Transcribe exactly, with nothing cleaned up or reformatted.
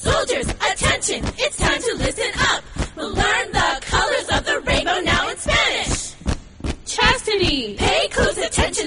Soldiers, attention, it's time to listen up. We'll learn the colors of the rainbow now in Spanish. Chastity. Pay close attention